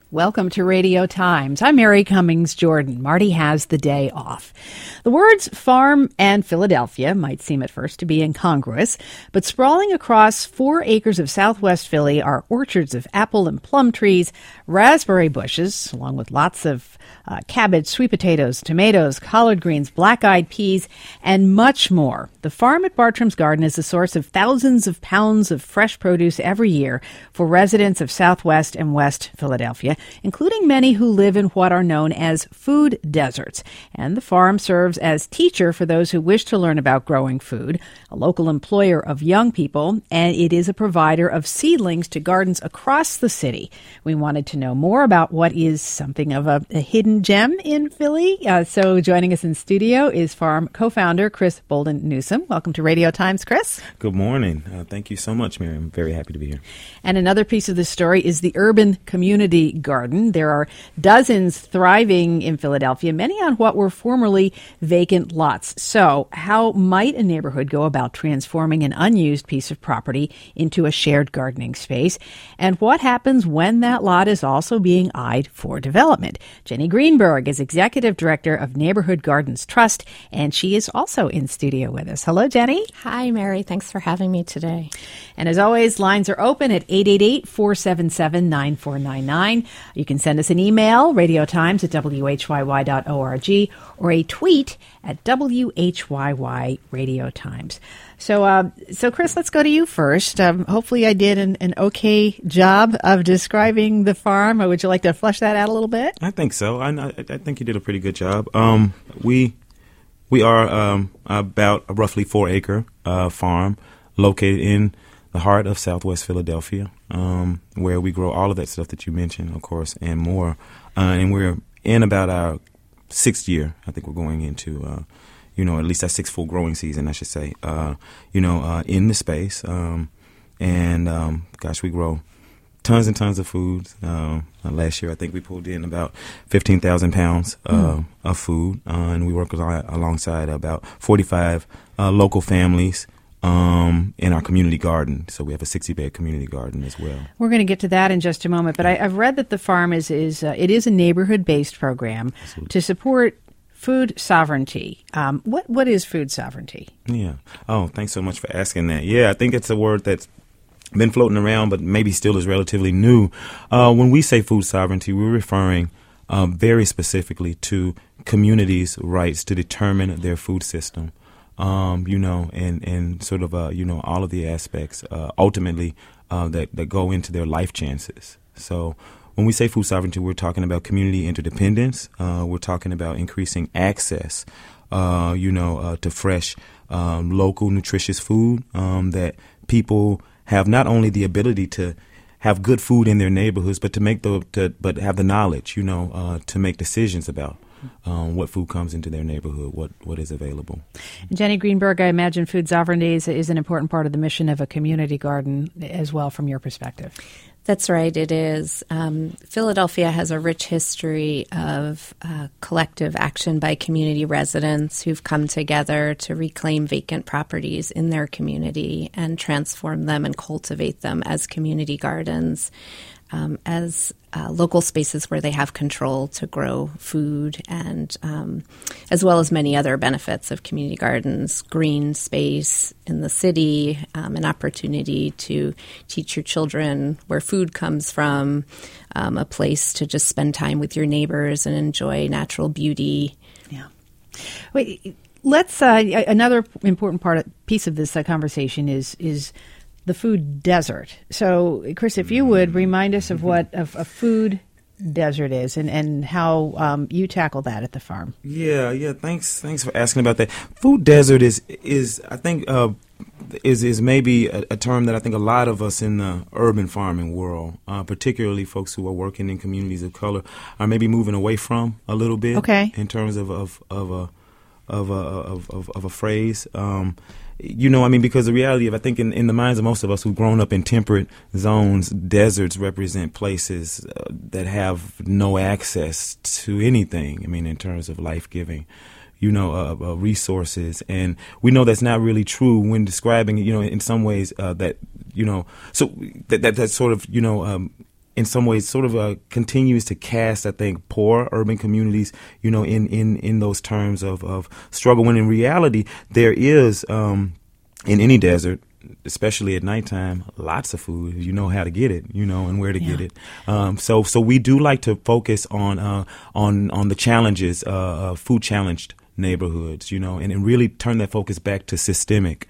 Welcome to Radio Times. I'm Mary Cummings Jordan. Marty has the day off. The words farm and Philadelphia might seem at first to be incongruous, but sprawling across 4 acres of southwest Philly are orchards of apple and plum trees, raspberry bushes, along with lots of cabbage, sweet potatoes, tomatoes, collard greens, black-eyed peas, and much more. The farm at Bartram's Garden is a source of thousands of pounds of fresh produce every year for residents of Southwest and West Philadelphia, including many who live in what are known as food deserts. And the farm serves as teacher for those who wish to learn about growing food, a local employer of young people, and it is a provider of seedlings to gardens across the city. We wanted to know more about what is something of a hidden gem in Philly. So joining us in studio is farm co-founder Chris Bolden Newsom. Welcome to Radio Times, Chris. Good morning. Thank you so much, Mary. I'm very happy to be here. And another piece of the story is the urban community garden. There are dozens thriving in Philadelphia, many on what were formerly vacant lots. So how might a neighborhood go about transforming an unused piece of property into a shared gardening space? And what happens when that lot is also being eyed for development? Jenny Greenberg is Executive Director of Neighborhood Gardens Trust, and she is also in studio with us. Hello, Jenny. Hi, Mary. Thanks for having me today. And as always, lines are open at 888-477-9499. You can send us an email, radiotimes@whyy.org, or a tweet at WHYY Radio Times. So Chris, let's go to you first. Hopefully I did an okay job of describing the farm. Or would you like to flesh that out a little bit? I think so. I think you did a pretty good job. We are about a roughly 4-acre farm located in the heart of Southwest Philadelphia, where we grow all of that stuff that you mentioned, of course, and more. And we're in about our 6th year. I think we're going into, at least our 6th full growing season, I should say, in the space. We grow tons and tons of foods. Last year, I think we pulled in about 15,000 pounds of food, and we work alongside about 45 local families in our community garden. So we have a 60-bed community garden as well. We're going to get to that in just a moment, but I've read that the farm is a neighborhood-based program to support food sovereignty. What is food sovereignty? Yeah. Oh, thanks so much for asking that. Yeah, I think it's a word that's been floating around, but maybe still is relatively new. When we say food sovereignty, we're referring very specifically to communities' rights to determine their food system. And sort of, all of the aspects ultimately that go into their life chances. So when we say food sovereignty, we're talking about community interdependence. We're talking about increasing access, to fresh, local, nutritious food that people have not only the ability to have good food in their neighborhoods, but but have the knowledge, to make decisions about what food comes into their neighborhood, what is available. Jenny Greenberg, I imagine food sovereignty is an important part of the mission of a community garden as well from your perspective. That's right, it is. Philadelphia has a rich history of collective action by community residents who've come together to reclaim vacant properties in their community and transform them and cultivate them as community gardens, as local spaces where they have control to grow food, and as well as many other benefits of community gardens, green space in the city, an opportunity to teach your children where food comes from, a place to just spend time with your neighbors and enjoy natural beauty. Yeah. Wait, let's another important piece of this conversation is the food desert. So, Chris, if you would remind us of what a food desert is and how you tackle that at the farm. Yeah. Thanks for asking about that. Food desert is I think is maybe a term that I think a lot of us in the urban farming world, particularly folks who are working in communities of color, are maybe moving away from a little bit. Okay. In terms of a phrase. Because the reality of, I think in the minds of most of us who've grown up in temperate zones, deserts represent places that have no access to anything, in terms of life-giving, resources. And we know that's not really true when describing, in some ways that, so that sort of, in some ways sort of continues to cast, I think, poor urban communities, in those terms of struggle, when in reality there is, in any desert, especially at nighttime, lots of food. You know how to get it, and where to get it. So we do like to focus on the challenges, food challenged neighborhoods, and really turn that focus back to systemic,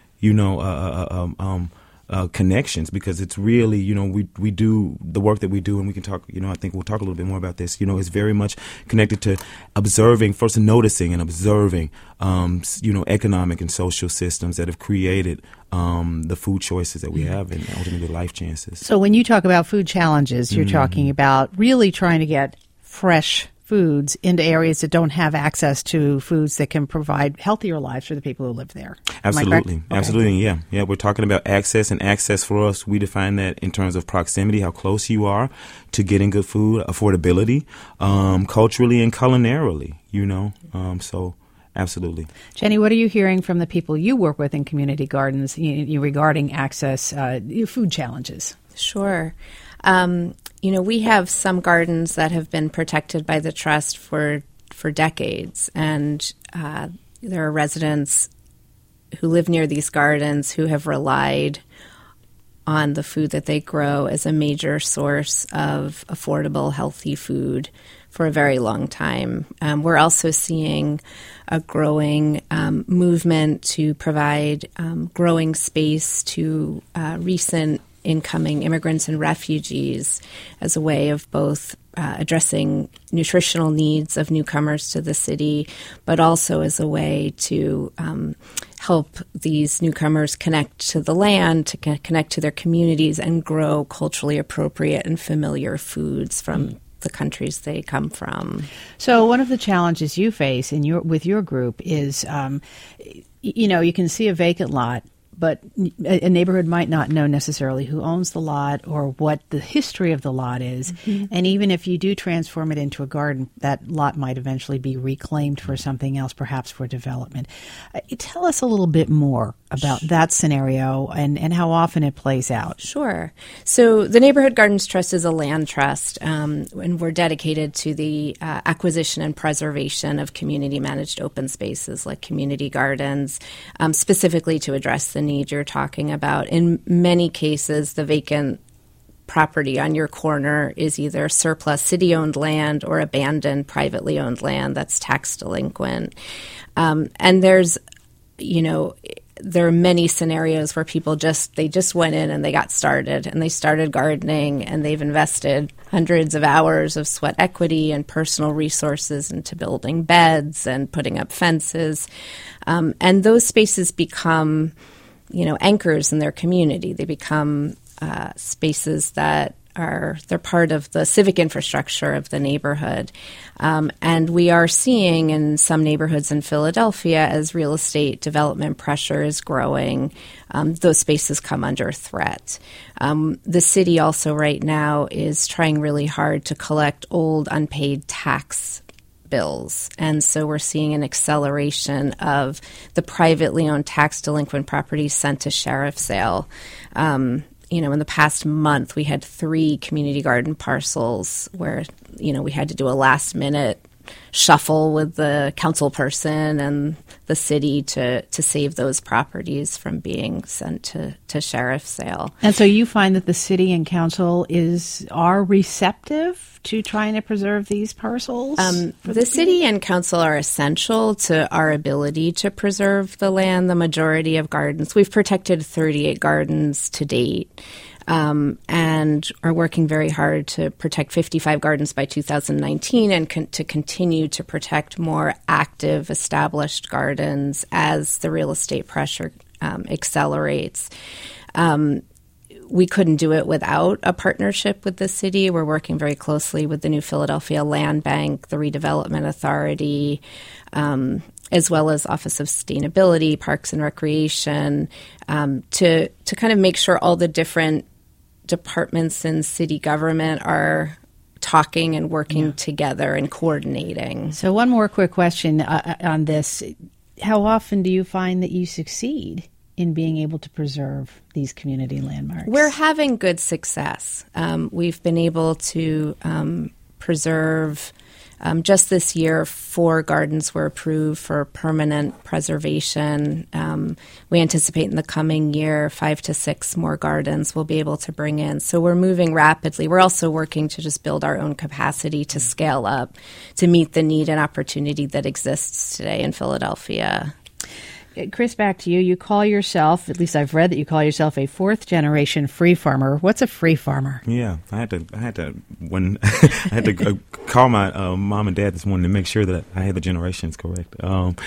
connections, because it's really, we do the work that we do, and we can talk, I think we'll talk a little bit more about this, is very much connected to observing, first noticing and observing, economic and social systems that have created the food choices that we have and ultimately life chances. So when you talk about food challenges, you're talking about really trying to get fresh foods into areas that don't have access to foods that can provide healthier lives for the people who live there. Absolutely. Absolutely. Yeah. We're talking about access, and access for us, we define that in terms of proximity, how close you are to getting good food, affordability, culturally and culinarily, so absolutely. Jenny, what are you hearing from the people you work with in community gardens regarding access, food challenges? Sure. We have some gardens that have been protected by the trust for decades, and there are residents who live near these gardens who have relied on the food that they grow as a major source of affordable, healthy food for a very long time. We're also seeing a growing movement to provide growing space to recent incoming immigrants and refugees as a way of both addressing nutritional needs of newcomers to the city, but also as a way to help these newcomers connect to the land, to connect to their communities, and grow culturally appropriate and familiar foods from the countries they come from. So one of the challenges you face with your group is, you can see a vacant lot, but a neighborhood might not know necessarily who owns the lot or what the history of the lot is. Mm-hmm. And even if you do transform it into a garden, that lot might eventually be reclaimed for something else, perhaps for development. Tell us a little bit more about that scenario and how often it plays out. Sure. So the Neighborhood Gardens Trust is a land trust, and we're dedicated to the acquisition and preservation of community-managed open spaces like community gardens, specifically to address the need you're talking about. In many cases, the vacant property on your corner is either surplus city-owned land or abandoned privately owned land that's tax delinquent. And there are many scenarios where people just went in and they got started and they started gardening, and they've invested hundreds of hours of sweat equity and personal resources into building beds and putting up fences. And those spaces become, anchors in their community. They become spaces that they're part of the civic infrastructure of the neighborhood. And we are seeing in some neighborhoods in Philadelphia, as real estate development pressure is growing, those spaces come under threat. The city also right now is trying really hard to collect old unpaid tax bills. And so we're seeing an acceleration of the privately owned tax delinquent properties sent to sheriff's sale. In the past month, we had 3 community garden parcels where, we had to do a last-minute shuffle with the council person and the city to save those properties from being sent to sheriff's sale. And so you find that the city and council are receptive to trying to preserve these parcels? The city and council are essential to our ability to preserve the land. The majority of gardens, we've protected 38 gardens to date. And are working very hard to protect 55 gardens by 2019 and to continue to protect more active, established gardens as the real estate pressure accelerates. We couldn't do it without a partnership with the city. We're working very closely with the New Philadelphia Land Bank, the Redevelopment Authority, as well as Office of Sustainability, Parks and Recreation, to kind of make sure all the different departments in city government are talking and working together and coordinating. So one more quick question on this. How often do you find that you succeed in being able to preserve these community landmarks? We're having good success. We've been able to preserve, just this year, 4 gardens were approved for permanent preservation. We anticipate in the coming year 5 to 6 more gardens we'll be able to bring in. So we're moving rapidly. We're also working to just build our own capacity to scale up to meet the need and opportunity that exists today in Philadelphia. Chris, back to you. You call yourself, at least I've read that you call yourself a 4th-generation free farmer. What's a free farmer? Yeah, I had to when I had to call my mom and dad this morning to make sure that I had the generations correct.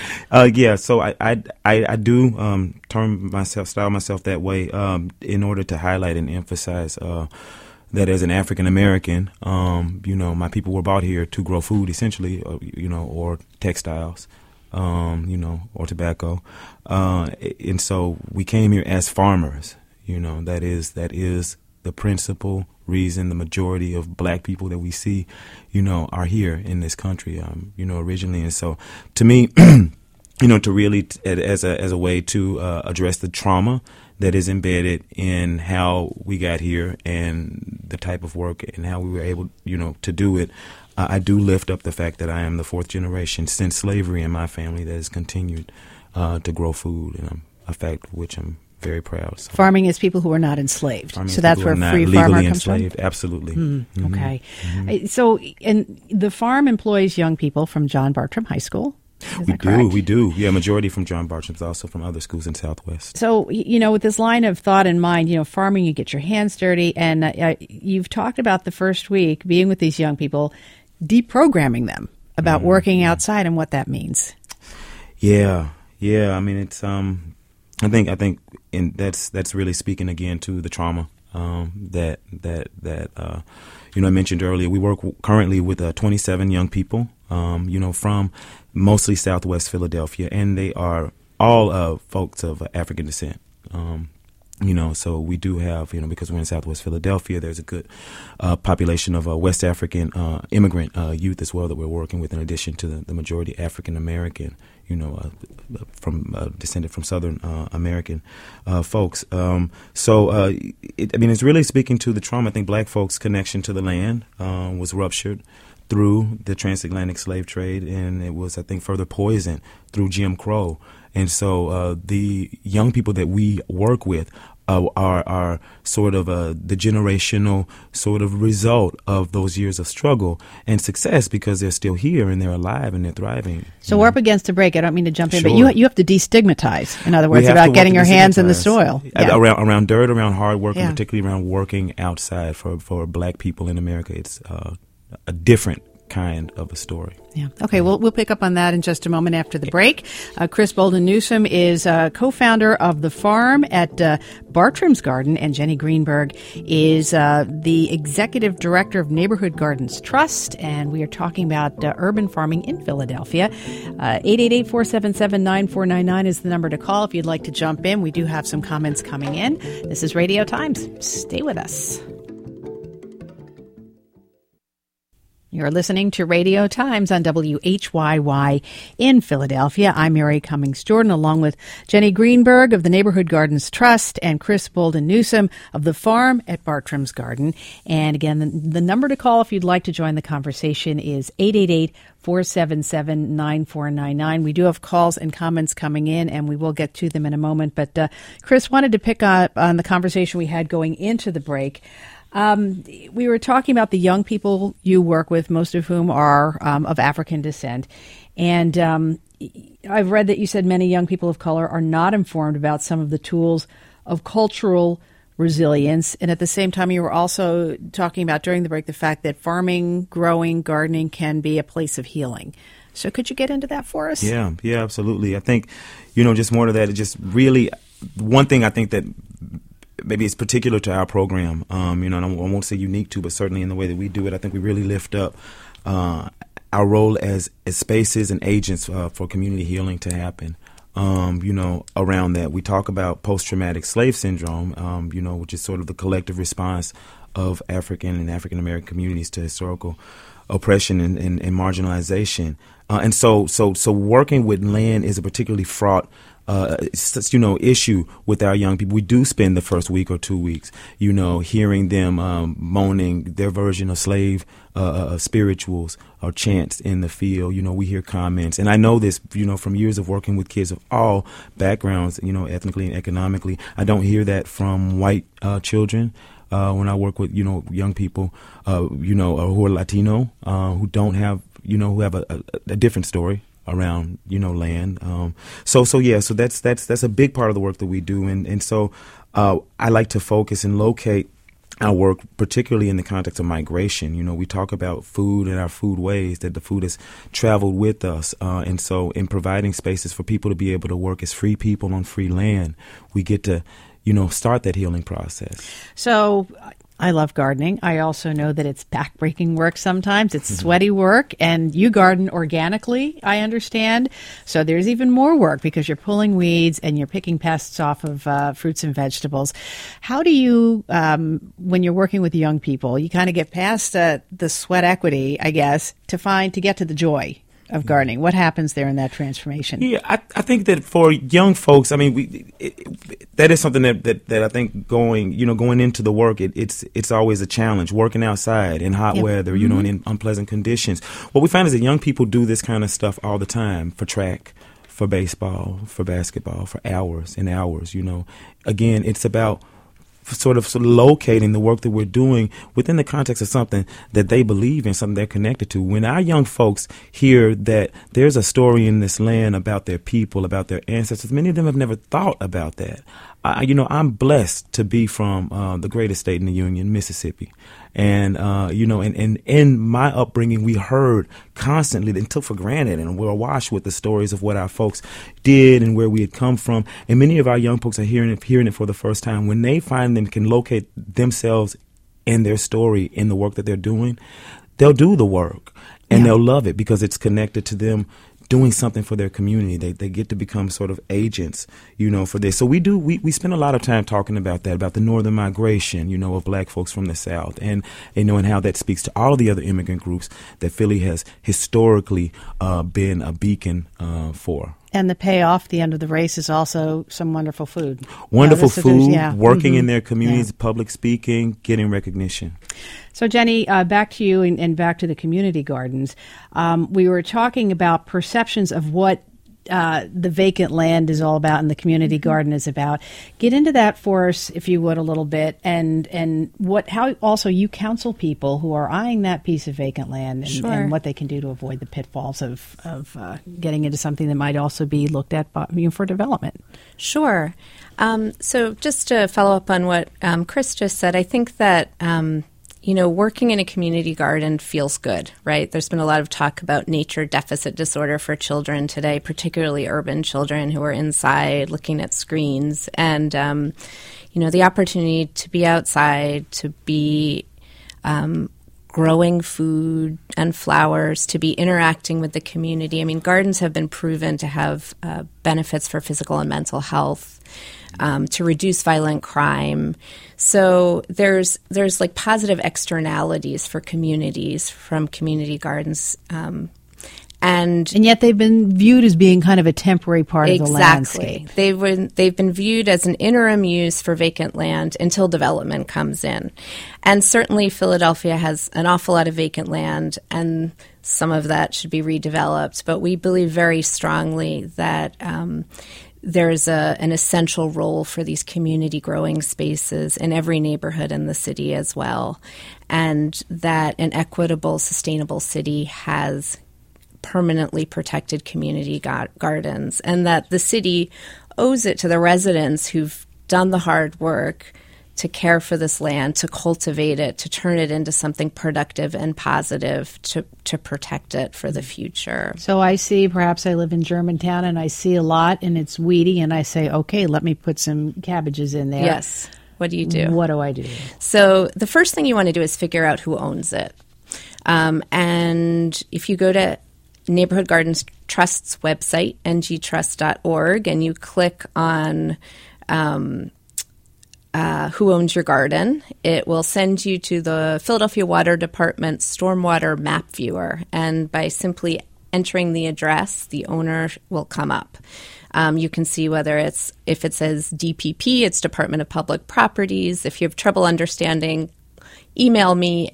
So I do style myself that way in order to highlight and emphasize that as an African American, my people were brought here to grow food, essentially, or textiles. Or tobacco. And so we came here as farmers, that is the principal reason the majority of black people that we see, are here in this country, originally. And so to me, to really, as a way to address the trauma that is embedded in how we got here and the type of work and how we were able, to do it, I do lift up the fact that I am the 4th generation since slavery in my family that has continued to grow food, and a fact which I'm very proud. So. Farming is people who are not enslaved. So that's where free farmer comes enslaved. from? Absolutely. Okay. So and the farm employs young people from John Bartram High School. We do. Yeah, majority from John Bartram's, also from other schools in Southwest. So, with this line of thought in mind, farming, you get your hands dirty, and you've talked about the first week being with these young people, deprogramming them about working outside and what that means. Yeah. I mean, it's I think that's really speaking again to the trauma that I mentioned earlier. We work currently with 27 young people, from mostly Southwest Philadelphia, and they are all folks of African descent. So we do have, because we're in Southwest Philadelphia, there's a good population of West African immigrant youth as well that we're working with, in addition to the majority African American, descended from Southern American folks. It's really speaking to the trauma. I think black folks' connection to the land was ruptured through the transatlantic slave trade, and it was, I think, further poisoned through Jim Crow. And so the young people that we work with are sort of the generational sort of result of those years of struggle and success, because they're still here and they're alive and they're thriving. So we're up against a break. I don't mean to jump in, Sure. but you have to destigmatize, in other words, about getting your hands in the soil. Yeah. Around dirt, around hard work, and particularly around working outside for black people in America. It's a different kind of a story. Yeah. Okay. Well, we'll pick up on that in just a moment after the break. Chris Bolden Newsome is co-founder of The Farm at Bartram's Garden, and Jenny Greenberg is the executive director of Neighborhood Gardens Trust. And we are talking about urban farming in Philadelphia. 888-477-9499 is the number to call if you'd like to jump in. We do have some comments coming in. This is Radio Times. Stay with us. You're listening to Radio Times on WHYY in Philadelphia. I'm Mary Cummings Jordan, along with Jenny Greenberg of the Neighborhood Gardens Trust and Chris Bolden Newsome of The Farm at Bartram's Garden. And again, the number to call if you'd like to join the conversation is 888-477-9499. We do have calls and comments coming in, and we will get to them in a moment. But Chris, wanted to pick up on the conversation we had going into the break. We were talking about the young people you work with, most of whom are of African descent. And I've read that you said many young people of color are not informed about some of the tools of cultural resilience. And at the same time, you were also talking about during the break the fact that farming, growing, gardening can be a place of healing. So could you get into that for us? Yeah, absolutely. I think, just more to that, it just really, one thing I think that maybe it's particular to our program, and I won't say unique to, but certainly in the way that we do it, I think we really lift up our role as spaces and agents for community healing to happen. Around that, we talk about post-traumatic slave syndrome, which is sort of the collective response of African and African American communities to historical oppression and marginalization. And so working with land is a particularly fraught issue with our young people. We do spend the first week or 2 weeks, hearing them moaning their version of slave spirituals or chants in the field. We hear comments. And I know this, from years of working with kids of all backgrounds, ethnically and economically. I don't hear that from white children. When I work with, young people, who are Latino, who don't have, who have a different story around, land. So that's a big part of the work that we do. And so I like to focus and locate our work, particularly in the context of migration. We talk about food and our food ways, that the food has traveled with us. And so in providing spaces for people to be able to work as free people on free land, we get to start that healing process. So I love gardening. I also know that it's backbreaking work sometimes. It's sweaty work, and you garden organically, I understand. So there's even more work because you're pulling weeds and you're picking pests off of fruits and vegetables. How do you, when you're working with young people, you kind of get past the sweat equity, I guess, to get to the joy of gardening? What happens there in that transformation? Yeah, I think that for young folks, that is something that I think going into the work, it's always a challenge. Working outside in hot weather, and in unpleasant conditions. What we find is that young people do this kind of stuff all the time, for track, for baseball, for basketball, for hours and hours. Again, it's about sort of locating the work that we're doing within the context of something that they believe in, something they're connected to. When our young folks hear that there's a story in this land about their people, about their ancestors, many of them have never thought about that. I'm blessed to be from the greatest state in the Union, Mississippi. And, and in my upbringing, we heard constantly and took for granted and were awash with the stories of what our folks did and where we had come from. And many of our young folks are hearing it for the first time. When they find them can locate themselves and their story in the work that they're doing, they'll do the work and they'll love it because it's connected to them doing something for their community. They get to become sort of agents, for this. So we spend a lot of time talking about that, about the northern migration, of black folks from the South, and how that speaks to all the other immigrant groups that Philly has historically been a beacon for. And the payoff, the end of the race, is also some wonderful food. Wonderful food, working in their communities, public speaking, getting recognition. So, Jenny, back to you and back to the community gardens. We were talking about perceptions of what the vacant land is all about and the community garden is about. Get into that for us, if you would, a little bit, and how also you counsel people who are eyeing that piece of vacant land and what they can do to avoid the pitfalls of getting into something that might also be looked at for development. Sure. So just to follow up on what Chris just said, I think that working in a community garden feels good, right? There's been a lot of talk about nature deficit disorder for children today, particularly urban children who are inside looking at screens. And, the opportunity to be outside, to be growing food and flowers, to be interacting with the community. Gardens have been proven to have benefits for physical and mental health, to reduce violent crime. So there's like positive externalities for communities from community gardens. And yet they've been viewed as being kind of a temporary part of the landscape. They've been viewed as an interim use for vacant land until development comes in. And certainly Philadelphia has an awful lot of vacant land, and some of that should be redeveloped. But we believe very strongly that there's an essential role for these community growing spaces in every neighborhood in the city as well, and that an equitable, sustainable city has permanently protected community gardens, and that the city owes it to the residents who've done the hard work to care for this land, to cultivate it, to turn it into something productive and positive, to protect it for the future. So I see, perhaps I live in Germantown and I see a lot and it's weedy and I say, okay, let me put some cabbages in there. Yes. What do you do? What do I do? So the first thing you want to do is figure out who owns it. And if you go to Neighborhood Gardens Trust's website, ngtrust.org, and you click on Who Owns Your Garden. It will send you to the Philadelphia Water Department Stormwater Map Viewer, and by simply entering the address, the owner will come up. You can see if it says DPP, it's Department of Public Properties. If you have trouble understanding, email me,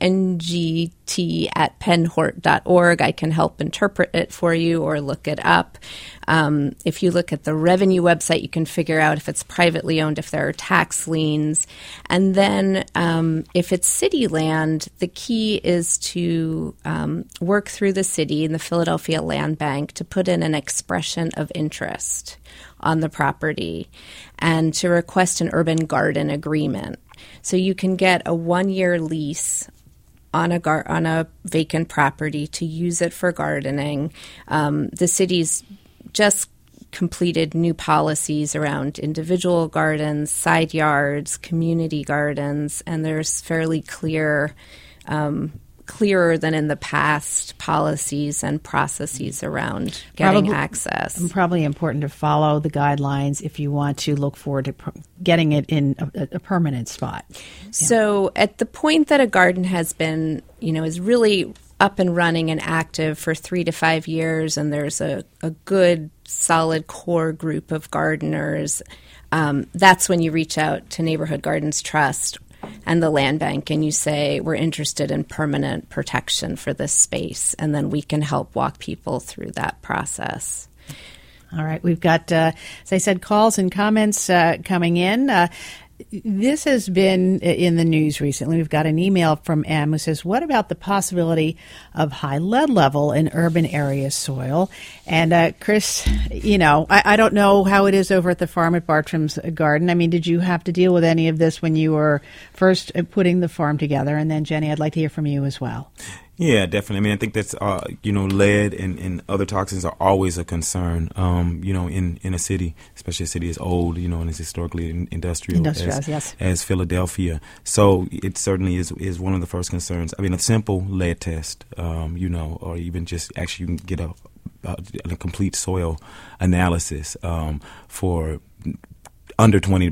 ngt@pennhort.org. I can help interpret it for you or look it up. If you look at the revenue website, you can figure out if it's privately owned, if there are tax liens. And then if it's city land, the key is to work through the city and the Philadelphia Land Bank to put in an expression of interest on the property and to request an urban garden agreement. So you can get a 1-year lease on a vacant property to use it for gardening. The city's just completed new policies around individual gardens, side yards, community gardens, and there's fairly clearer than in the past policies and processes around getting access. Probably important to follow the guidelines if you want to look forward to getting it in a permanent spot. So at the point that a garden has been, is really up and running and active for 3 to 5 years, and there's a good, solid core group of gardeners, that's when you reach out to Neighborhood Gardens Trust and the Land Bank, and you say, we're interested in permanent protection for this space, and then we can help walk people through that process. All right. We've got, as I said, calls and comments coming in. This has been in the news recently. We've got an email from M who says, what about the possibility of high lead level in urban area soil? And Chris, I don't know how it is over at the farm at Bartram's Garden. I mean, did you have to deal with any of this when you were first putting the farm together? And then, Jenny, I'd like to hear from you as well. Yeah, definitely. I mean, I think that's, lead and other toxins are always a concern, in a city, especially a city as old, and as historically industrial as Philadelphia. So it certainly is one of the first concerns. I mean, a simple lead test, or even just actually you can get a complete soil analysis for under $20,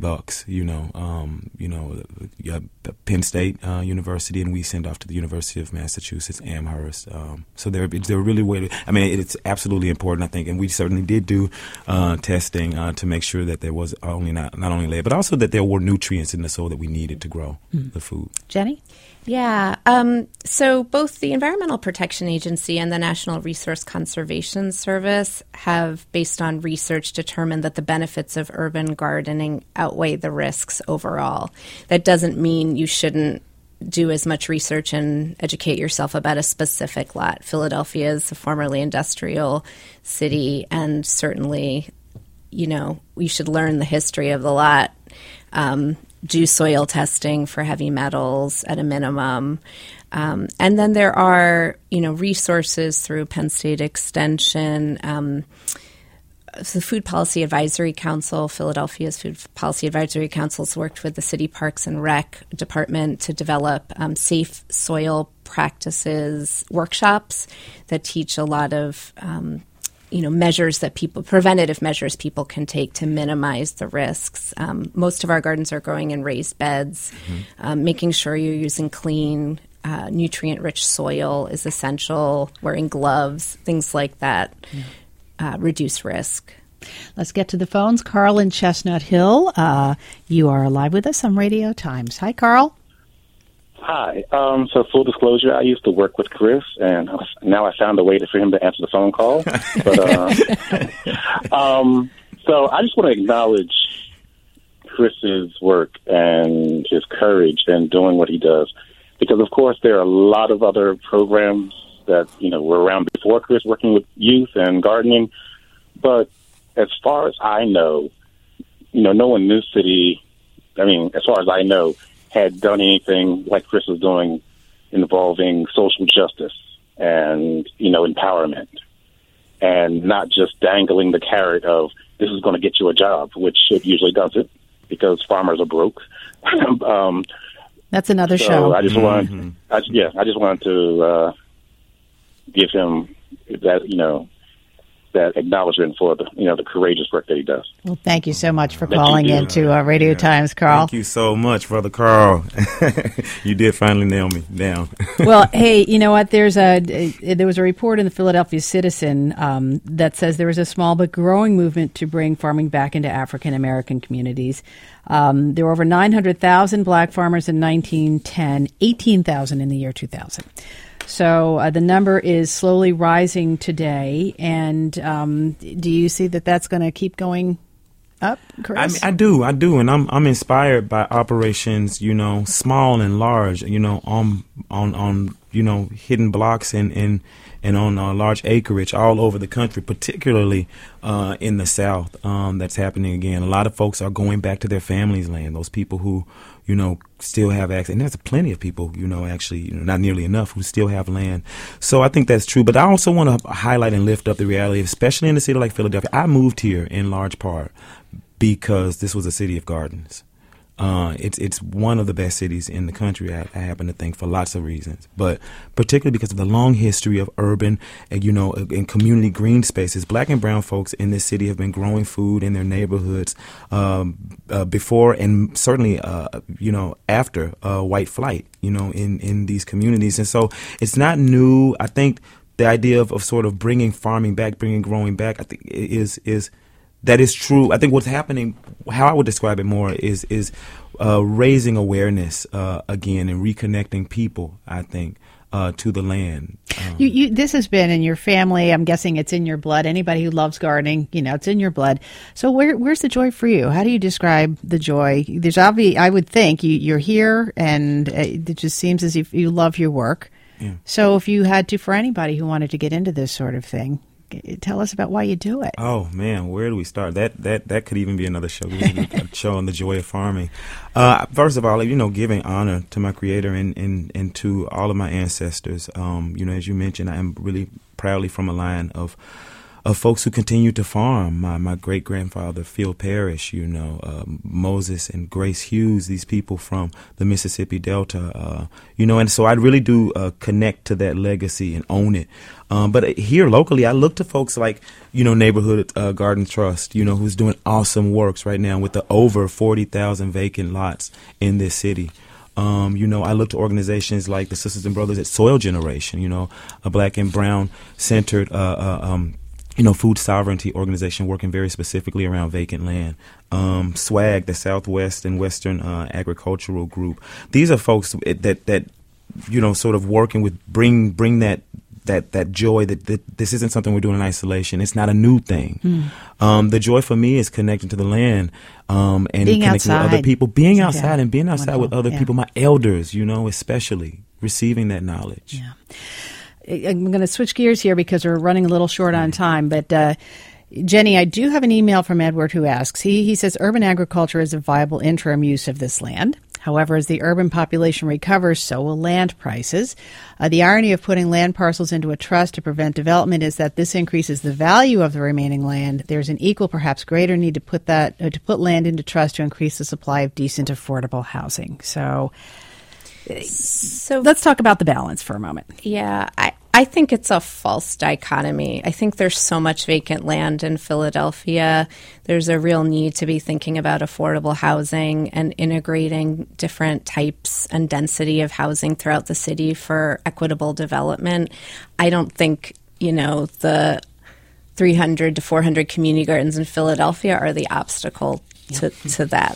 Penn State University, and we send off to the University of Massachusetts Amherst. So they're really it's absolutely important, I think, and we certainly did do testing to make sure that there was not only lead, but also that there were nutrients in the soil that we needed to grow the food. Jenny? Yeah. So both the Environmental Protection Agency and the National Resource Conservation Service have, based on research, determined that the benefits of urban gardening outweigh the risks overall. That doesn't mean you shouldn't do as much research and educate yourself about a specific lot. Philadelphia is a formerly industrial city, and certainly, we should learn the history of the lot. Do soil testing for heavy metals at a minimum. And then there are, resources through Penn State Extension, the Food Policy Advisory Council, Philadelphia's Food Policy Advisory Council has worked with the City Parks and Rec Department to develop safe soil practices workshops that teach a lot of preventative measures people can take to minimize the risks. Most of our gardens are growing in raised beds. Making sure you're using clean, nutrient-rich soil is essential. Wearing gloves, things like that, reduce risk. Let's get to the phones. Carl in Chestnut Hill, you are live with us on Radio Times. Hi, Carl. Hi. So full disclosure, I used to work with Chris, and now I found a way for him to answer the phone call. But so I just want to acknowledge Chris's work and his courage in doing what he does, because of course there are a lot of other programs that were around before Chris, working with youth and gardening. But as far as I know, no one in this city, as far as I know, had done anything like Chris was doing involving social justice and, empowerment, and not just dangling the carrot of this is going to get you a job, which it usually doesn't, because farmers are broke. That's another show. I just wanted to give him that, that acknowledgement for the courageous work that he does. Well, thank you so much for calling into Radio Times, Carl. Thank you so much, Brother Carl. You did finally nail me down. Well, hey, you know what? There was a report in the Philadelphia Citizen that says there was a small but growing movement to bring farming back into African American communities. There were over 900,000 black farmers in 1910, 18,000 in the year 2000. So the number is slowly rising today. And do you see that that's going to keep going up, Chris? I do. And I'm inspired by operations, small and large, on hidden blocks and on large acreage all over the country, particularly in the South. That's happening again. A lot of folks are going back to their families' land. Those people who, still have access. And there's plenty of people, actually, not nearly enough, who still have land. So I think that's true. But I also want to highlight and lift up the reality, especially in a city like Philadelphia. I moved here in large part because this was a city of gardens. It's one of the best cities in the country, I happen to think, for lots of reasons, but particularly because of the long history of urban and community green spaces. Black and brown folks in this city have been growing food in their neighborhoods before and certainly after white flight in these communities. And so it's not new. I think the idea of sort of bringing farming back, bringing growing back, I think is that is true. I think what's happening, how I would describe it more, is raising awareness again and reconnecting people, I think, to the land. This has been in your family. I'm guessing it's in your blood. Anybody who loves gardening, it's in your blood. So where's the joy for you? How do you describe the joy? There's I would think you're here, and it just seems as if you love your work. Yeah. So if you had to, for anybody who wanted to get into this sort of thing, tell us about why you do it. Oh man, where do we start? That could even be another show. We could do a show on the joy of farming. First of all, giving honor to my Creator and to all of my ancestors. As you mentioned, I am really proudly from a line of folks who continue to farm. My great grandfather Phil Parrish, Moses and Grace Hughes. These people from the Mississippi Delta. And so I really do connect to that legacy and own it. But here locally, I look to folks like, Neighborhood Garden Trust, who's doing awesome works right now with the over 40,000 vacant lots in this city. I look to organizations like the Sisters and Brothers at Soil Generation, a black and brown centered, food sovereignty organization working very specifically around vacant land. SWAG, the Southwest and Western Agricultural Group. These are folks that sort of working with bring that joy that this isn't something we're doing in isolation. It's not a new thing. The joy for me is connecting to the land and being connecting outside. with other people, being outside and being outside Wonderful. with other people, my elders, especially receiving that knowledge. Yeah. I'm going to switch gears here because we're running a little short on time, but Jenny, I do have an email from Edward who asks, he says urban agriculture is a viable interim use of this land. However, as the urban population recovers, so will land prices. The irony of putting land parcels into a trust to prevent development is that this increases the value of the remaining land. There's an equal, perhaps greater need to put land into trust to increase the supply of decent, affordable housing. So let's talk about the balance for a moment. Yeah, I think it's a false dichotomy. I think there's so much vacant land in Philadelphia. There's a real need to be thinking about affordable housing and integrating different types and density of housing throughout the city for equitable development. I don't think, the 300 to 400 community gardens in Philadelphia are the obstacle to that.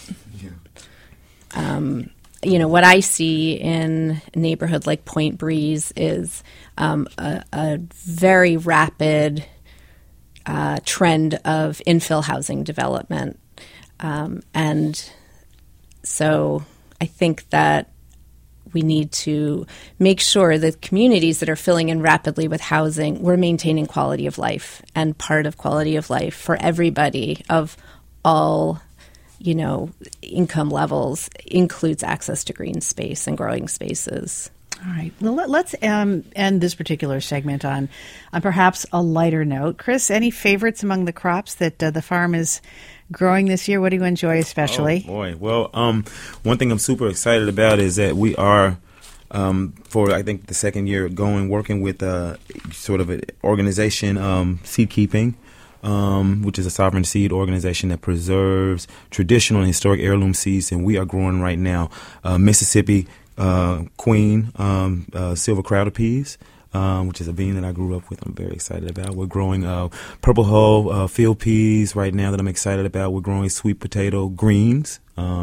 Yeah. What I see in a neighborhood like Point Breeze is a very rapid trend of infill housing development. And so I think that we need to make sure that communities that are filling in rapidly with housing, we're maintaining quality of life. And part of quality of life for everybody of all income levels includes access to green space and growing spaces. All right. Well, let's end this particular segment on perhaps a lighter note. Chris, any favorites among the crops that the farm is growing this year? What do you enjoy especially? Oh, boy. Well, one thing I'm super excited about is that we are for I think the second year working with sort of an organization, Seed Keeping, which is a sovereign seed organization that preserves traditional and historic heirloom seeds, and we are growing right now Mississippi Queen Silver Crowder peas, which is a bean that I grew up with. I'm very excited about. We're growing Purple Hull field peas right now that I'm excited about. We're growing sweet potato greens,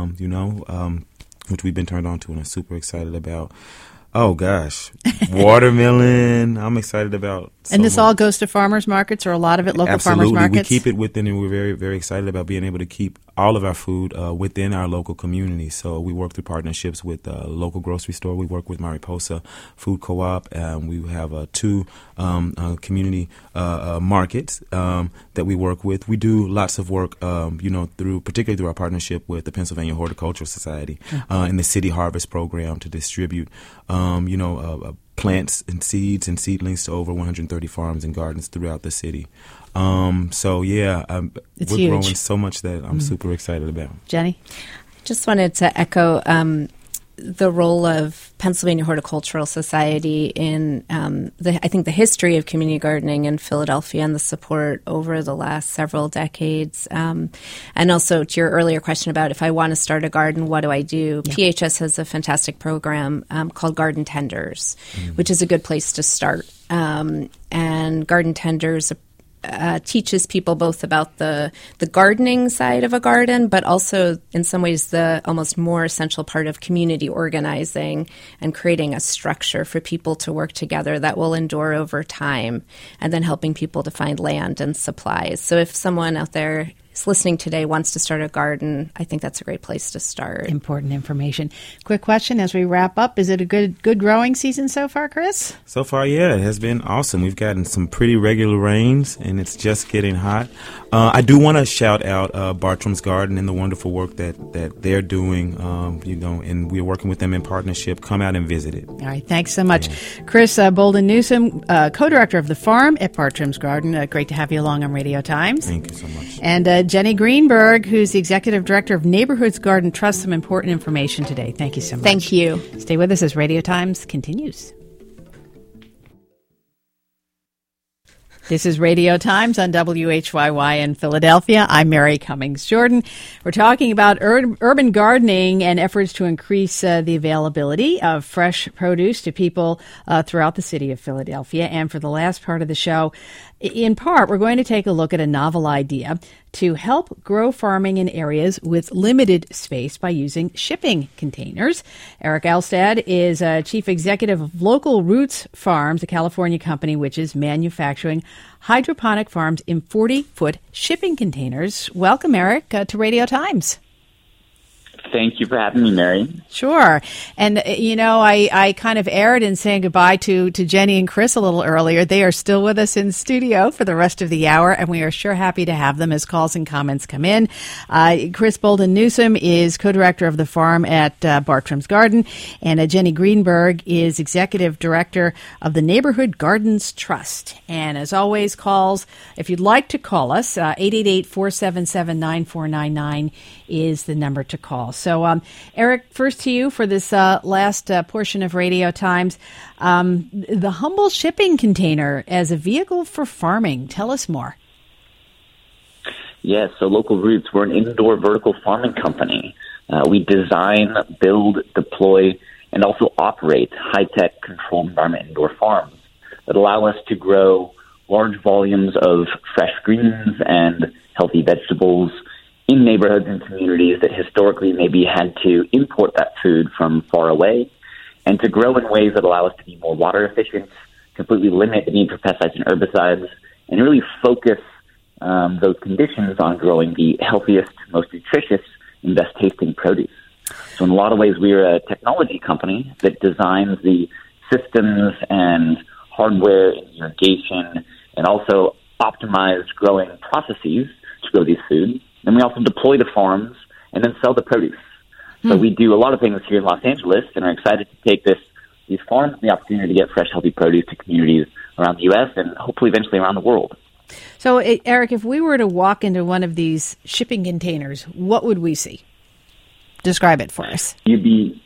which we've been turned on to and I'm super excited about. Oh, gosh. Watermelon. I'm excited about. And this all goes to farmers markets, or a lot of it local farmers markets? Absolutely. We keep it within, and we're very, very excited about being able to keep all of our food within our local community. So we work through partnerships with a local grocery store. We work with Mariposa Food Co-op. We have 2 community markets that we work with. We do lots of work, particularly through our partnership with the Pennsylvania Horticultural Society and the City Harvest Program to distribute plants and seeds and seedlings to over 130 farms and gardens throughout the city. We're huge. growing so much that I'm super excited about. Jenny? Just wanted to echo the role of Pennsylvania Horticultural Society in, I think, the history of community gardening in Philadelphia and the support over the last several decades. And also to your earlier question about if I want to start a garden, what do I do? Yeah. PHS has a fantastic program called Garden Tenders, which is a good place to start. And Garden Tenders teaches people both about the gardening side of a garden, but also in some ways the almost more essential part of community organizing and creating a structure for people to work together that will endure over time, and then helping people to find land and supplies. So if someone out there is listening today wants to start a garden, I think that's a great place to start. Important information. Quick question as we wrap up. Is it a good growing season so far, Chris? So far, yeah, it has been awesome. We've gotten some pretty regular rains, and it's just getting hot. I do want to shout out Bartram's Garden and the wonderful work that they're doing, and we're working with them in partnership. Come out and visit it. All right, thanks so much. Yeah. Chris Bolden Newsom, co-director of The Farm at Bartram's Garden. Great to have you along on Radio Times. Thank you so much. And Jenny Greenberg, who's the executive director of Neighborhoods Garden Trust, some important information today. Thank you so much. Thank you. Stay with us as Radio Times continues. This is Radio Times on WHYY in Philadelphia. I'm Mary Cummings Jordan. We're talking about urban gardening and efforts to increase the availability of fresh produce to people throughout the city of Philadelphia. And for the last part of the show, in part, we're going to take a look at a novel idea to help grow farming in areas with limited space by using shipping containers. Eric Elstad is chief executive of Local Roots Farms, a California company which is manufacturing hydroponic farms in 40-foot shipping containers. Welcome, Eric, to Radio Times. Thank you for having me, Mary. Sure. And, I kind of erred in saying goodbye to Jenny and Chris a little earlier. They are still with us in studio for the rest of the hour, and we are sure happy to have them as calls and comments come in. Chris Bolden Newsom is co-director of The Farm at Bartram's Garden, and Jenny Greenberg is executive director of the Neighborhood Gardens Trust. And as always, calls, if you'd like to call us, 888-477-9499 is the number to call. So, Eric, first to you for this last portion of Radio Times. The humble shipping container as a vehicle for farming. Tell us more. Yes, so Local Roots, we're an indoor vertical farming company. We design, build, deploy, and also operate high-tech controlled environment indoor farms that allow us to grow large volumes of fresh greens and healthy vegetables in neighborhoods and communities that historically maybe had to import that food from far away, and to grow in ways that allow us to be more water efficient, completely limit the need for pesticides and herbicides, and really focus those conditions on growing the healthiest, most nutritious, and best tasting produce. So in a lot of ways, we're a technology company that designs the systems and hardware and irrigation and also optimized growing processes to grow these foods. And we also deploy to farms and then sell the produce. So we do a lot of things here in Los Angeles and are excited to take these farms and the opportunity to get fresh, healthy produce to communities around the U.S. and hopefully eventually around the world. So, Eric, if we were to walk into one of these shipping containers, what would we see? Describe it for us. You'd be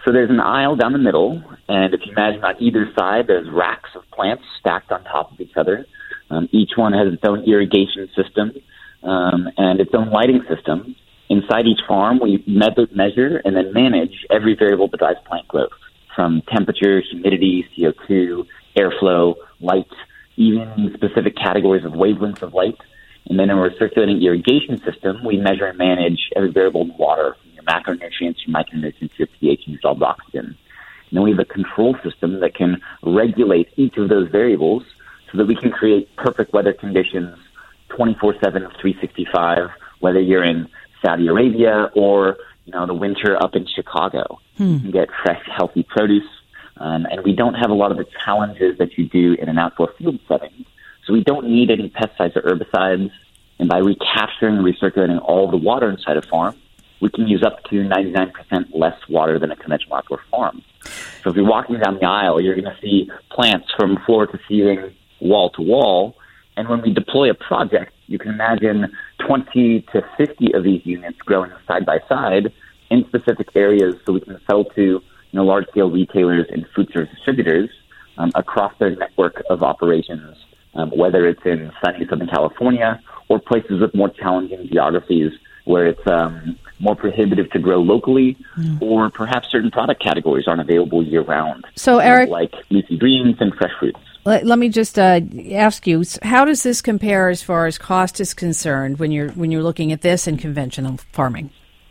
So there's an aisle down the middle, and if you imagine on either side, there's racks of plants stacked on top of each other. Each one has its own irrigation system and its own lighting system. Inside each farm, we measure and then manage every variable that drives plant growth, from temperature, humidity, CO2, airflow, light, even specific categories of wavelengths of light. And then in our circulating irrigation system, we measure and manage every variable in water, from your macronutrients, your micronutrients, your pH, and your dissolved oxygen. And then we have a control system that can regulate each of those variables so that we can create perfect weather conditions 24/7, 365, whether you're in Saudi Arabia or, the winter up in Chicago. You can get fresh, healthy produce. And we don't have a lot of the challenges that you do in an outdoor field setting. So we don't need any pesticides or herbicides. And by recapturing and recirculating all the water inside a farm, we can use up to 99% less water than a conventional outdoor farm. So if you're walking down the aisle, you're going to see plants from floor to ceiling, wall to wall. And when we deploy a project, you can imagine 20 to 50 of these units growing side by side in specific areas so we can sell to large-scale retailers and food service distributors across their network of operations, whether it's in sunny Southern California or places with more challenging geographies where it's more prohibitive to grow locally, or perhaps certain product categories aren't available year-round. So, Eric, like leafy greens and fresh fruits. Let me just ask you, how does this compare as far as cost is concerned when you're looking at this in conventional farming?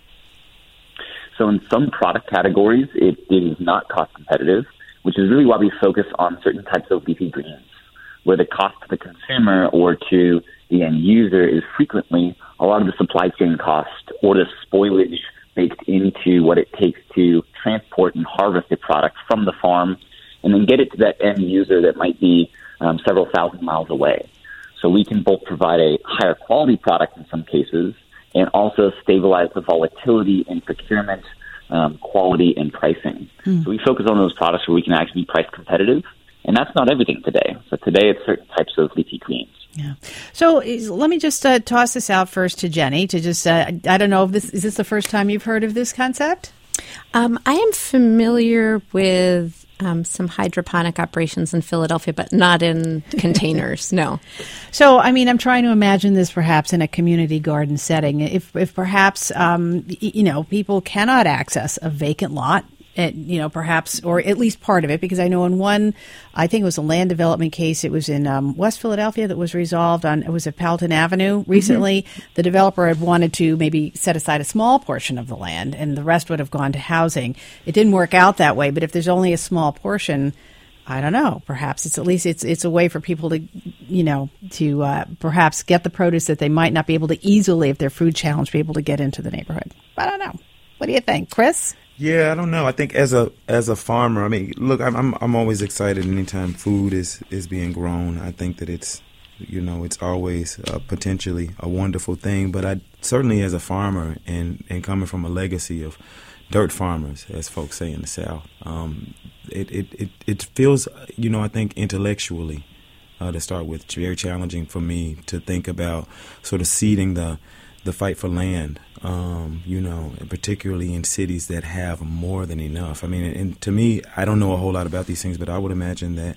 So in some product categories, it is not cost competitive, which is really why we focus on certain types of leafy greens, where the cost to the consumer or to the end user is frequently a lot of the supply chain cost or the spoilage baked into what it takes to transport and harvest a product from the farm and then get it to that end user that might be several thousand miles away. So we can both provide a higher quality product in some cases and also stabilize the volatility in procurement, quality, and pricing. So we focus on those products where we can actually be price competitive, and that's not everything today. So today it's certain types of leafy greens. Yeah. So let me just toss this out first to Jenny to just, I don't know, is this the first time you've heard of this concept? I am familiar with some hydroponic operations in Philadelphia, but not in containers, no. So, I'm trying to imagine this perhaps in a community garden setting. If perhaps, people cannot access a vacant lot, perhaps, or at least part of it, because I know in one, I think it was a land development case, it was in West Philadelphia that was resolved it was at Powelton Avenue recently. Mm-hmm. The developer had wanted to maybe set aside a small portion of the land and the rest would have gone to housing. It didn't work out that way, but if there's only a small portion, I don't know, perhaps it's at least it's a way for people to, to perhaps get the produce that they might not be able to easily, if they're food challenged, be able to get into the neighborhood. I don't know. What do you think, Chris? Yeah, I don't know. I think as a farmer, look, I'm always excited anytime food is being grown. I think that it's always potentially a wonderful thing. But I certainly, as a farmer and coming from a legacy of dirt farmers, as folks say in the South, it feels, I think intellectually, to start with, very challenging for me to think about sort of seeding the fight for land, particularly in cities that have more than enough. And to me, I don't know a whole lot about these things, but I would imagine that,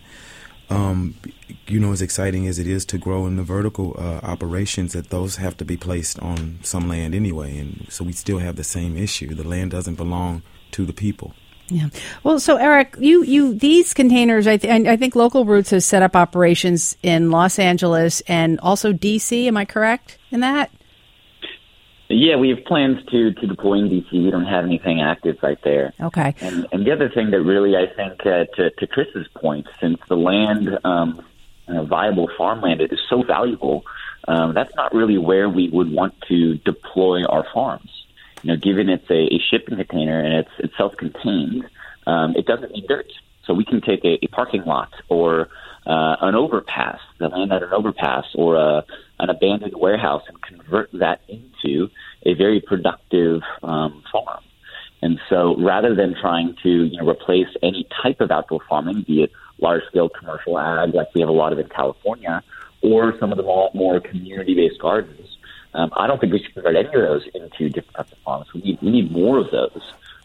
as exciting as it is to grow in the vertical operations, that those have to be placed on some land anyway. And so we still have the same issue. The land doesn't belong to the people. Yeah. Well, so Eric, you these containers, I think Local Roots has set up operations in Los Angeles and also D.C. Am I correct in that? Yeah, we have plans to deploy in D.C. We don't have anything active right there. Okay. And the other thing that really, I think, to Chris's point, since the land, viable farmland is so valuable, that's not really where we would want to deploy our farms. Given it's a shipping container and it's self-contained, it doesn't need dirt. So we can take a parking lot or an overpass, the land at an overpass, or an abandoned warehouse, and convert that into a very productive farm. And so rather than trying to replace any type of outdoor farming, be it large-scale commercial ag like we have a lot of in California, or some of the more community-based gardens, I don't think we should convert any of those into different types of farms. We need more of those.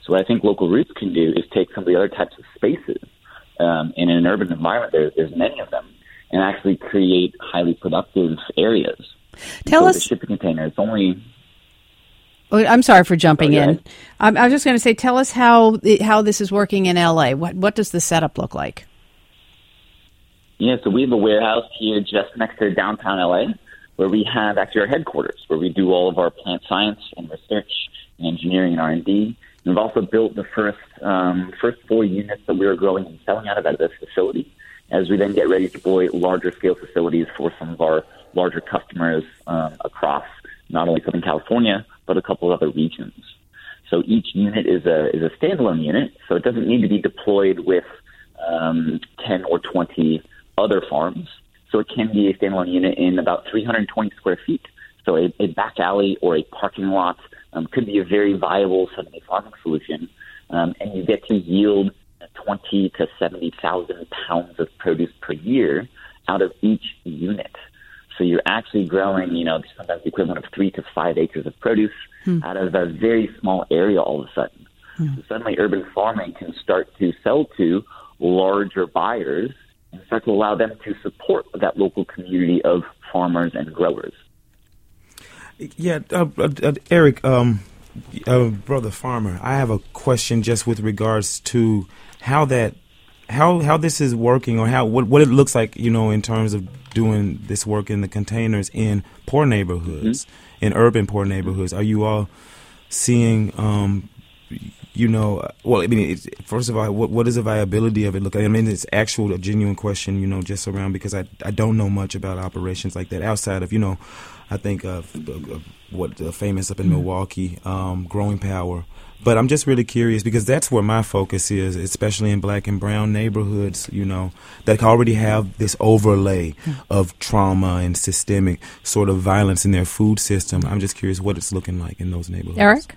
So what I think Local Roots can do is take some of the other types of spaces in an urban environment, there's many of them, and actually create highly productive areas. Tell us. The shipping container, it's only... Oh, I'm sorry for jumping in. I was just going to say, tell us how this is working in LA. What does the setup look like? Yeah, so we have a warehouse here just next to downtown LA, where we have actually our headquarters, where we do all of our plant science and research and engineering and R&D. And we've also built the first 4 units that we are growing and selling out of this facility, as we then get ready to deploy larger scale facilities for some of our larger customers across not only Southern California, but a couple of other regions. So each unit is a standalone unit, so it doesn't need to be deployed with 10 or 20 other farms. So it can be a standalone unit in about 320 square feet. So a back alley or a parking lot could be a very viable Southern farming solution, and you get to yield 20 to 70,000 pounds of produce per year out of each unit. So you're actually growing, sometimes the equivalent of 3 to 5 acres of produce out of a very small area all of a sudden. So suddenly urban farming can start to sell to larger buyers and start to allow them to support that local community of farmers and growers. Yeah, Eric, brother farmer, I have a question just with regards to how this is working, or what it looks like, in terms of doing this work in the containers in poor neighborhoods, in urban poor neighborhoods. Are you all seeing, first of all, what is the viability of it look like? I mean, it's a genuine question, just around, because I don't know much about operations like that outside of, I think of what famous up in Milwaukee, Growing Power. But I'm just really curious, because that's where my focus is, especially in black and brown neighborhoods, that already have this overlay of trauma and systemic sort of violence in their food system. I'm just curious what it's looking like in those neighborhoods. Eric?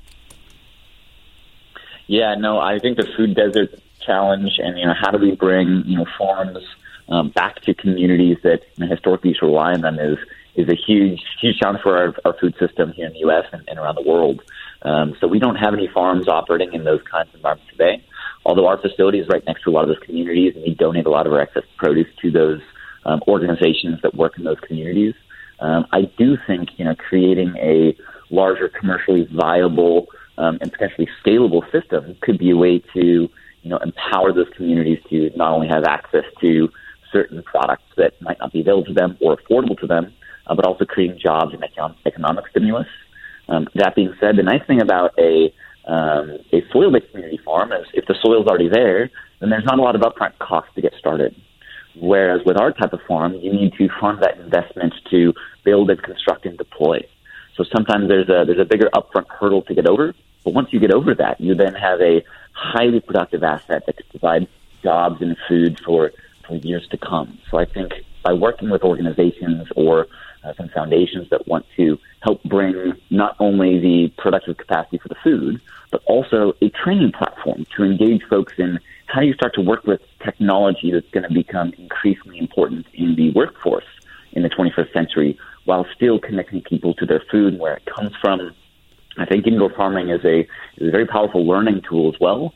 Yeah, no, I think the food desert challenge and, how do we bring, farms back to communities that historically used to rely on them is a huge challenge for our food system here in the U.S. and around the world. So we don't have any farms operating in those kinds of environments today, although our facility is right next to a lot of those communities, and we donate a lot of our excess produce to those organizations that work in those communities. I do think, creating a larger commercially viable and potentially scalable system could be a way to, empower those communities to not only have access to certain products that might not be available to them or affordable to them, but also creating jobs and economic stimulus. That being said, the nice thing about a soil-based community farm is if the soil's already there, then there's not a lot of upfront costs to get started. Whereas with our type of farm, you need to fund that investment to build and construct and deploy. So sometimes there's a bigger upfront hurdle to get over, but once you get over that, you then have a highly productive asset that could provide jobs and food for years to come. So I think by working with organizations or some foundations that want to help bring not only the productive capacity for the food, but also a training platform to engage folks in how do you start to work with technology that's going to become increasingly important in the workforce in the 21st century, while still connecting people to their food and where it comes from. I think indoor farming is a very powerful learning tool as well,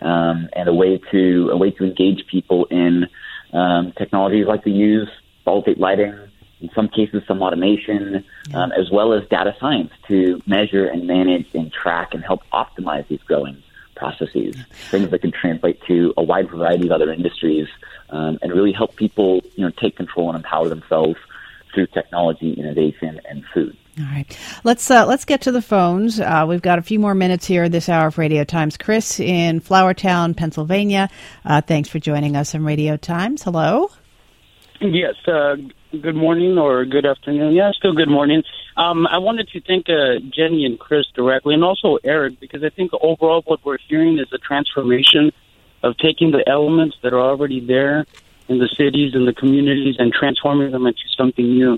and a way to engage people in technologies like we use, solid-state lighting, in some cases some automation, as well as data science to measure and manage and track and help optimize these growing processes, things that can translate to a wide variety of other industries, and really help people take control and empower themselves through technology, innovation, and food. All right. Let's get to the phones. We've got a few more minutes here this hour of Radio Times. Chris in Flourtown, Pennsylvania. Thanks for joining us on Radio Times. Hello. Yes. Good morning or good afternoon. Yeah, still good morning. I wanted to thank Jenny and Chris directly, and also Eric, because I think overall what we're hearing is a transformation of taking the elements that are already there in the cities and the communities and transforming them into something new.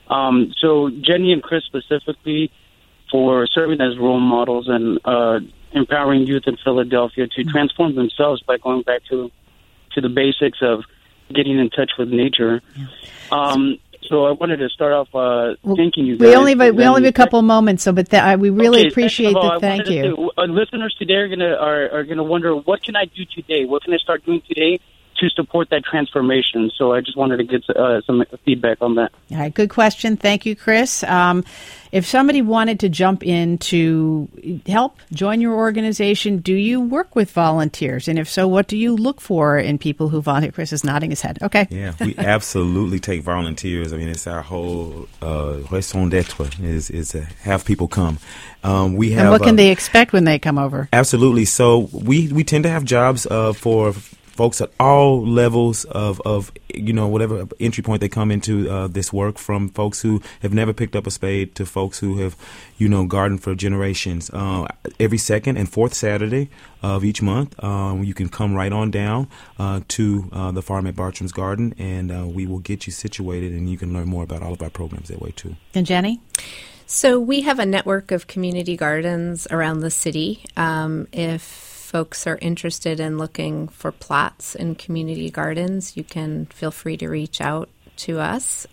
So Jenny and Chris specifically for serving as role models and empowering youth in Philadelphia to transform themselves by going back to the basics of getting in touch with nature. So I wanted to start off thanking you guys. We only have a couple moments, so but we really appreciate the thank you. Listeners today are gonna wonder, what can I do today? What can I start doing today to support that transformation? So I just wanted to get some feedback on that. All right, good question. Thank you, Chris. If somebody wanted to jump in to help join your organization, do you work with volunteers? And if so, what do you look for in people who volunteer? Chris is nodding his head. Okay. Yeah, we absolutely take volunteers. I mean, it's our whole raison d'etre is to have people come. We have. And what can they expect when they come over? Absolutely. So we tend to have jobs for folks at all levels of whatever entry point they come into this work, from folks who have never picked up a spade to folks who have, gardened for generations. Every second and fourth Saturday of each month, you can come right on down to the farm at Bartram's Garden, and we will get you situated, and you can learn more about all of our programs that way too. And Jenny? So we have a network of community gardens around the city. If folks are interested in looking for plots in community gardens, you can feel free to reach out to us.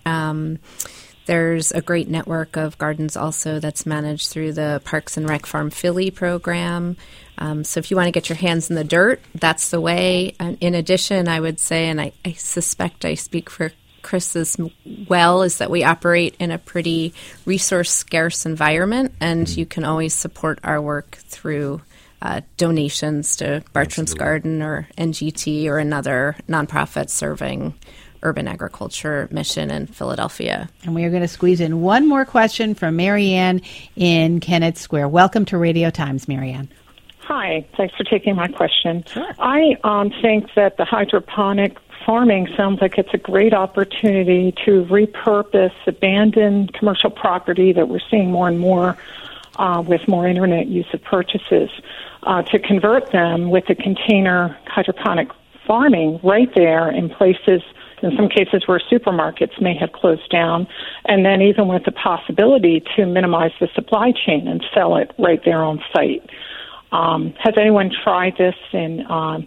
There's a great network of gardens also that's managed through the Parks and Rec Farm Philly program. So if you want to get your hands in the dirt, that's the way. And in addition, I would say, and I suspect I speak for Chris as well, is that we operate in a pretty resource-scarce environment, and you can always support our work through donations to Bartram's Absolutely. Garden or NGT or another nonprofit serving urban agriculture mission in Philadelphia. And we are going to squeeze in one more question from Marianne in Kennett Square. Welcome to Radio Times, Marianne. Hi, thanks for taking my question. Sure. I think that the hydroponic farming sounds like it's a great opportunity to repurpose abandoned commercial property that we're seeing more and more with more internet use of purchases, to convert them with the container hydroponic farming right there in places, in some cases where supermarkets may have closed down, and then even with the possibility to minimize the supply chain and sell it right there on site. Has anyone tried this in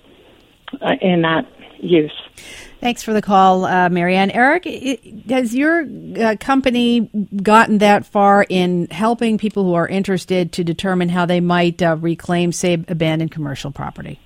that use? Thanks for the call, Marianne. Eric, has your company gotten that far in helping people who are interested to determine how they might reclaim, say, abandoned commercial property?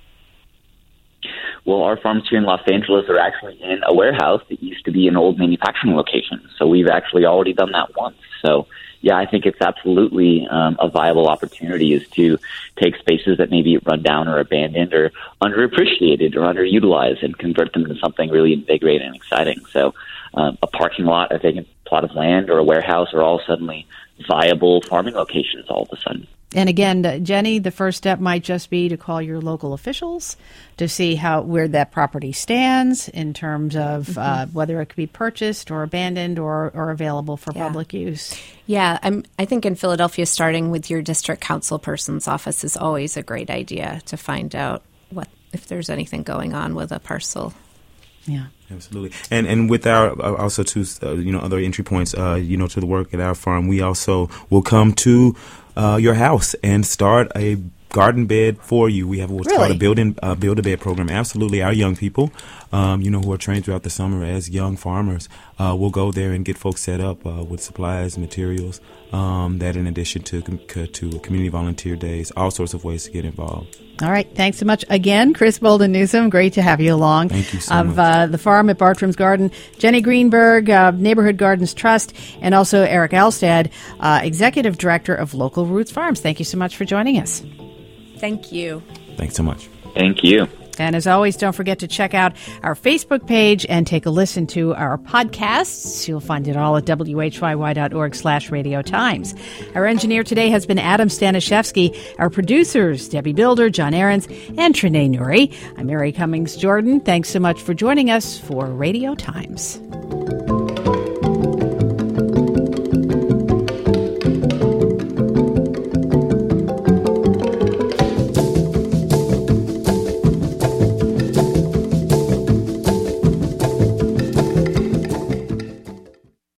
Well, our farms here in Los Angeles are actually in a warehouse that used to be an old manufacturing location. So we've actually already done that once. So, yeah, I think it's absolutely a viable opportunity, is to take spaces that maybe run down or abandoned or underappreciated or underutilized and convert them into something really invigorating and exciting. So a parking lot, a vacant plot of land, or a warehouse are all suddenly viable farming locations all of a sudden. And again, Jenny, the first step might just be to call your local officials to see where that property stands in terms of whether it could be purchased or abandoned or available for public use. Yeah, I think in Philadelphia, starting with your district council person's office is always a great idea to find out if there's anything going on with a parcel. Yeah. Absolutely. And with our also to other entry points to the work at our farm, we also will come to your house and start a garden bed for you. We have what's called a build-a-bed program. Absolutely. Our young people, who are trained throughout the summer as young farmers, will go there and get folks set up with supplies, materials, that in addition to community volunteer days, all sorts of ways to get involved. All right. Thanks so much again, Chris Bolden Newsom. Great to have you along. Thank you so much. Of the farm at Bartram's Garden, Jenny Greenberg, Neighborhood Gardens Trust, and also Eric Alstad, Executive Director of Local Roots Farms. Thank you so much for joining us. Thank you. Thanks so much. Thank you. And as always, don't forget to check out our Facebook page and take a listen to our podcasts. You'll find it all at whyy.org/Radio Times. Our engineer today has been Adam Stanishevsky. Our producers, Debbie Builder, John Ahrens, and Trinae Nuri. I'm Mary Cummings Jordan. Thanks so much for joining us for Radio Times.